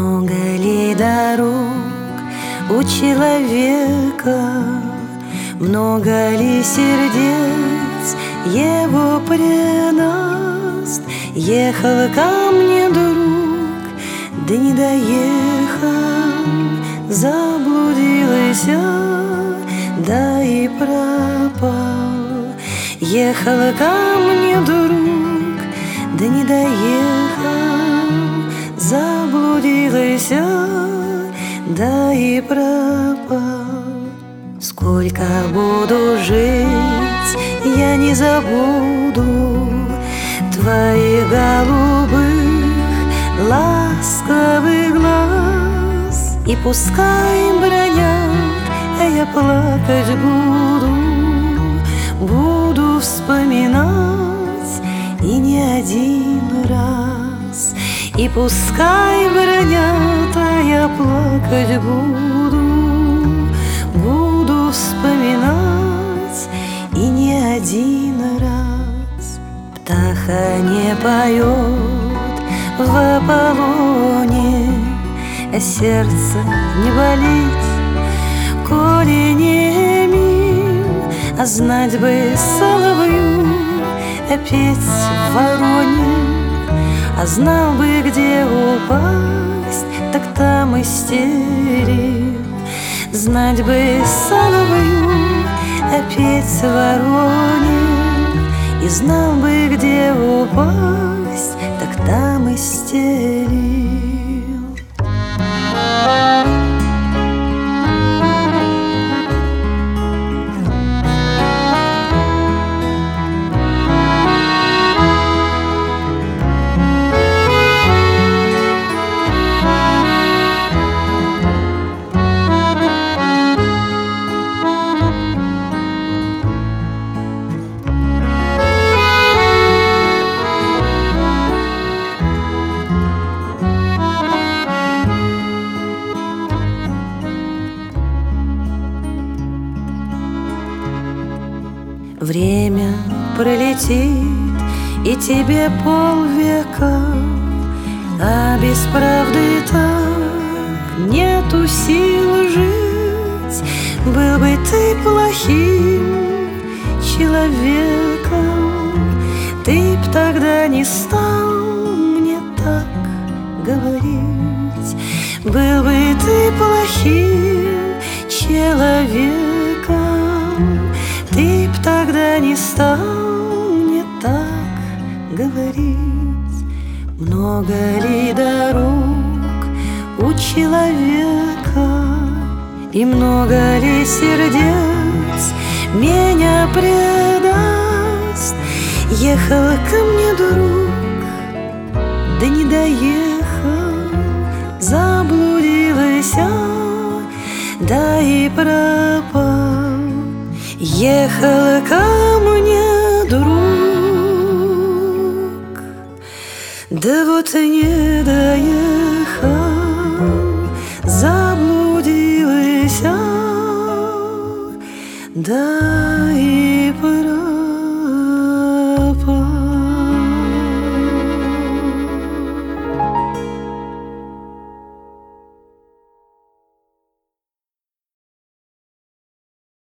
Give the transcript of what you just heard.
Много ли дорог у человека, много ли сердец его предаст? Ехал ко мне друг, да не доехал, заблудился, да и пропал. Ехал ко мне друг, да не доехал, заблудился, да и пропал. Сколько буду жить, я не забуду твоих голубых ласковых глаз. И пускай бронят, а я плакать буду вспоминать и не один раз. И пускай бронят, а я плакать буду вспоминать и не один раз. Птаха не поет в Аполлоне, а сердце не болит, коли не мил. А знать бы соловью, а петь вороне, а знал бы, где упасть, так там и стерил. Знать бы соловью, а петь вороне, и знал бы, где упасть, так там и стерил. Время пролетит, и тебе полвека, а без правды так нету сил жить. Был бы ты плохим человеком, ты б тогда не стал мне так говорить. Был бы ты плохим человеком, ты б тогда не стал мне так говорить. Много ли дорог у человека, и много ли сердец меня предаст? Ехал ко мне друг, да не доехал, заблудился, да и пропал. Ехал ко мне друг, да вот не доехал,